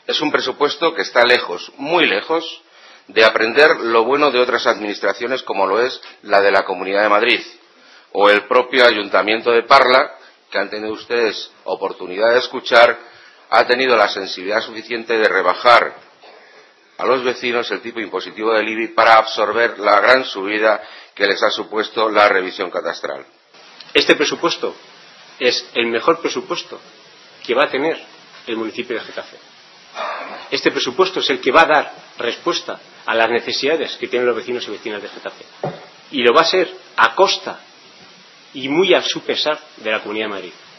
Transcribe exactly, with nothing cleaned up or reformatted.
Es un presupuesto que está lejos, muy lejos, de aprender lo bueno de otras administraciones como lo es la de la Comunidad de Madrid o el propio Ayuntamiento de Parla, que han tenido ustedes oportunidad de escuchar, ha tenido la sensibilidad suficiente de rebajar a los vecinos el tipo impositivo del I B I para absorber la gran subida que les ha supuesto la revisión catastral. Este presupuesto es el mejor presupuesto que va a tener el municipio de Getafe. Este presupuesto es el que va a dar respuesta a las necesidades que tienen los vecinos y vecinas de Getafe. Y lo va a ser a costa y muy a su pesar de la Comunidad de Madrid.